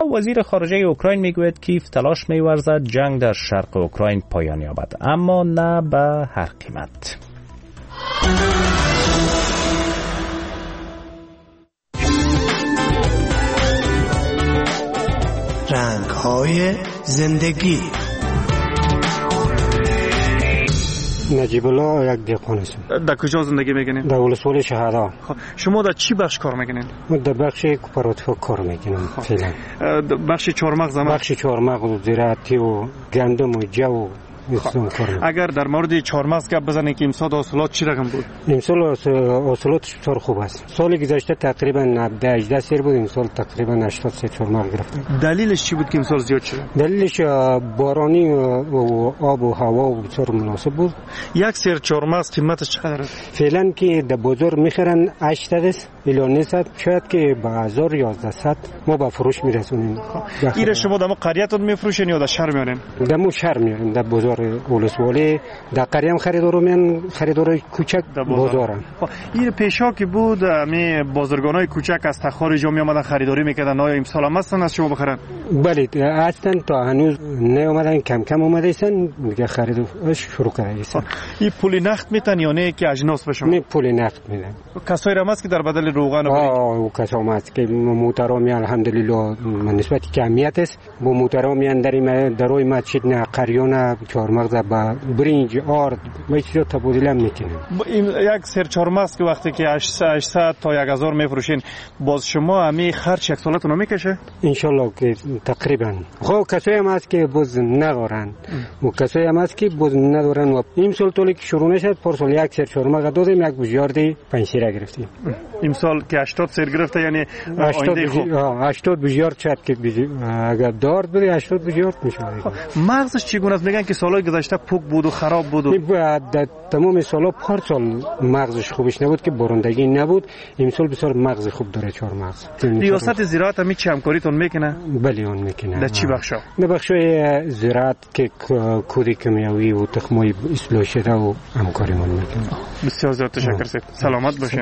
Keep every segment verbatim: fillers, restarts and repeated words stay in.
وزیر خارجه اوکراین میگوید کیف تلاش می‌ورزد جنگ در شرق اوکراین پایان یابد، اما نه به هر قیمت. رنگ‌های زندگی. نجیب الله یک دهقان هستم. در کجا زندگی میکنین؟ در ولسوالی شهدا. شما در چی بخش کار میکنین؟ من در بخش کوپراتیو کار میکنم فعلا. بخش چهارمغز زمان؟ بخش چهارمغز و زراعتی و گندم و جو. اگر در مورد چهارمغز گپ بزنید که امسال حاصلات چی رقم بود؟ امسال حاصلات بسیار خوب است. سال گذشته تقریبا نود هجده سیر بود، امسال تقریبا هشتاد سیر چهارمغز گرفتیم. دلیلش چی بود که امسال زیاد شد؟ دلیلش بارانی و آب و هوا بسیار مناسب بود. یک سیر چهارمغز قیمتش چقدر است؟ فعلا که در بازار میخرن هشتصد است الی نهصد، شاید که به هزار یازده ما به فروش میرسونیم. این شما در قریه‌تون میفروشین یا در شهر میارین؟ در شهر میاریم، در بازار ولسوالی. در قریه هم خریدارو میان، خریدارای کوچک بازارن. این پیشا که بود می بازرگانای کوچک از تخارج می اومدن خریداری میکردن، آیا امسال هم هستن از شما بخرن؟ بله هستن، تا هنوز نیومدن، کم کم اومدن دیگه خرید شروع کردن. این پول نقد میتن یا نه که اجناس بشن؟ نه پول نقد میدن. کسایی هم هست که در بدل روغن و آه کسایی هم هست که محترمی الحمدلله نسبت کمیت است، با محترمی اندریم دروی مسجد نه قریون چهارمغز با برنج آرد میشه تبادله میکنیم. این یک سر چهارمغز که وقتی که هشتصد تا هزار میفروشین، باز شما همین خرج یک سالتون میکشه؟ ان شاء الله که تقریبا. خب کسایی هم هست که باز ندارن و کسایی هم هست که باز ندارن. و این سال طولی که شروع نشد پارسال یک سر چهارمغز دادیم، یک بوجاردی پنج سیر گرفتیم. این سال که هشتاد سیر گرفته، یعنی آینده خوب. هشتاد بوجارد شد که اگر دارد بده هشتاد بوجارد میشه. مغزش چگونه است؟ میگن که سالهای گذشته پوک بود و خراب بود و در تمام سالا پارسال مغزش خوبش نبود که بارندگی نبود. امسال بسیار مغز خوب داره چهارمغز. ریاست زراعت هم چه همکاریتون میکنه؟ بله اون میکنه. در چی بخشا؟ در بخشای زراعت که کود کیمیاوی و تخمای اصلاح شده و همکاریمون میکنه. بسیار زیاد تشکر. سلامت باشین.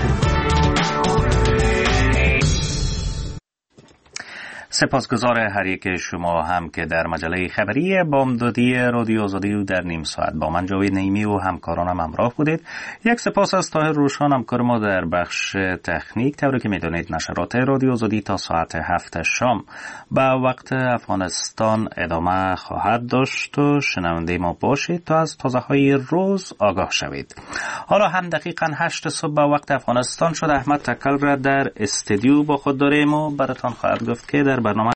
سپاسگزار هر یک شما هم که در مجله خبری بامدادی رادیو آزادی در نیم ساعت با من جاوید نعیمی و همکارانم همراه بودید. یک سپاس از طاهر روشان همکار ما در بخش تکنیک. طوری که میدونید نشرات رادیو آزادی تا ساعت هفت شام به وقت افغانستان ادامه خواهد داشت و شنونده ما باشید تا از تازه های روز آگاه شوید. حالا هم دقیقاً هشت صبح به وقت افغانستان شد. احمد تکل را در استودیو با خود داریم و براتان خواهد گفت که در برنامه